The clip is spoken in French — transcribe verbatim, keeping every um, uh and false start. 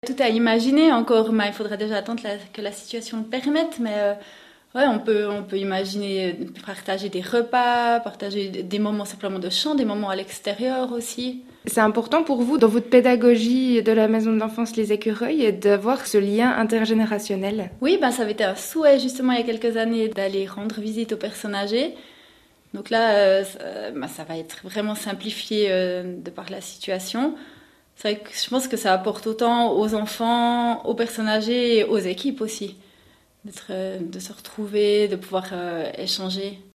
Tout à imaginer encore, mais il faudra déjà attendre la- que la situation le permette. Mais euh, ouais, on peut, on peut imaginer partager des repas, partager des moments simplement de chant, des moments à l'extérieur aussi. C'est important pour vous, dans votre pédagogie de la maison de l'enfance Les Écureuils, d'avoir ce lien intergénérationnel? Oui, ben, ça avait été un souhait justement il y a quelques années d'aller rendre visite aux personnes âgées. Donc là, euh, ça, ben, ça va être vraiment simplifié euh, de par la situation. C'est vrai que je pense que ça apporte autant aux enfants, aux personnes âgées et aux équipes aussi, d'être, euh, de se retrouver, de pouvoir euh, échanger.